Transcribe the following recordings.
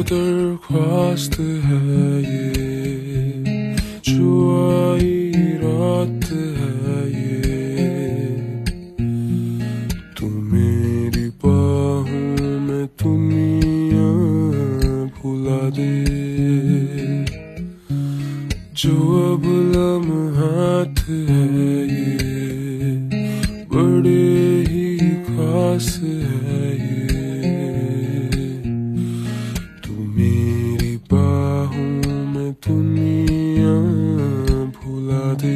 दरख्वास्त है ये, जो आई रात है ये। तू मेरी बाहों में दुनिया भुला दे, जो अब लम्हात है ये, बड़े ही खास है ये। तू मेरी बाहों में दुनिया भुला दे।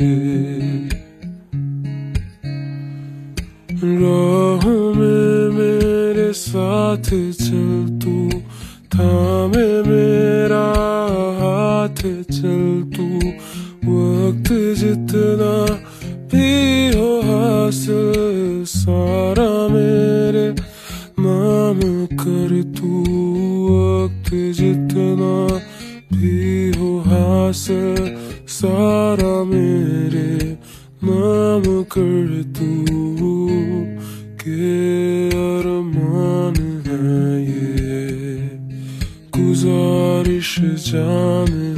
राहों में मेरे साथ चल तू, थामे मेरा हाथ चल तू। वक्त जितना भी हो हासिल सारा मेरे नाम कर तू। वक्त जितना भी हो हासिल सारा मेरे नाम कर तू। के अरमान है ये, गुजारिश जान